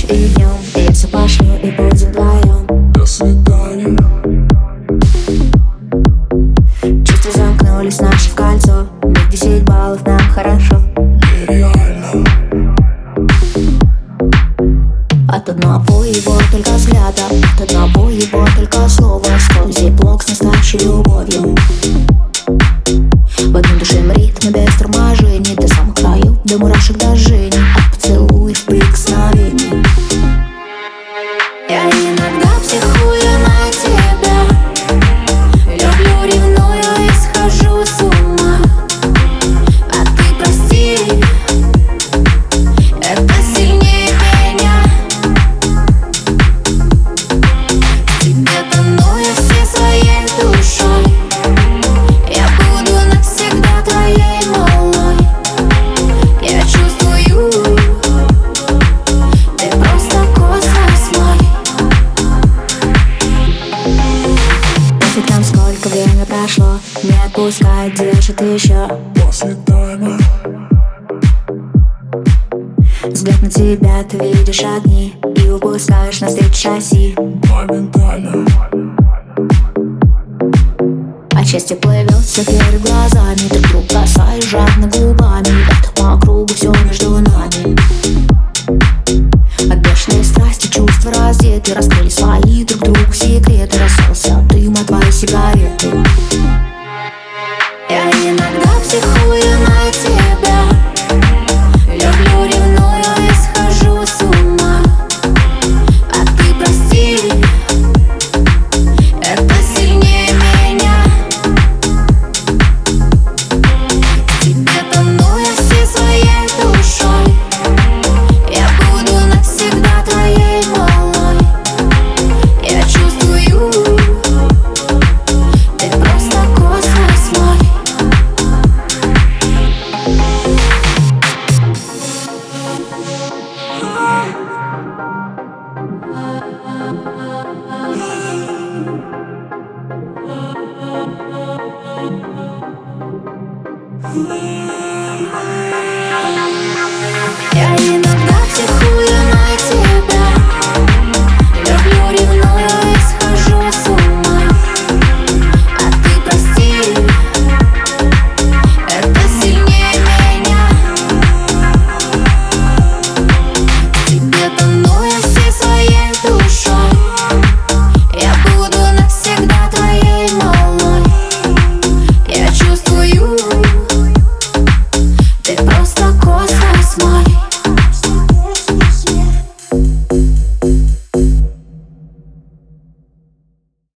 ночью и днем. Я все пошлю и будем вдвоем. До свидания. Чувства замкнулись наши в кольцо. Миг 10 баллов, нам хорошо. Нереально. От одного его только взгляда, от одного его только слова сквозь блок с настоящей любовью. В одной душе ритме без торможений, до самых краев, до мурашек, до жжений, от поцелуев, прикосновений. Я иногда психую на тебя, люблю, ревную и схожу с ума. А ты прости, это сильнее меня. Тебе тоную всей своей душой. Я буду навсегда твоей малой. Я чувствую, ты просто космос мой. После там сколько время прошло, не отпускает, держит еще. После тайма. Взгляд на тебя, ты видишь огни и упускаешь навстречу шасси. Моментально. А счастье плывет все перед глазами, друг друга касаясь жадно губами. Это по кругу все между нами. От бешеной страсти чувства раздеты, раскрыли свои друг другу секреты.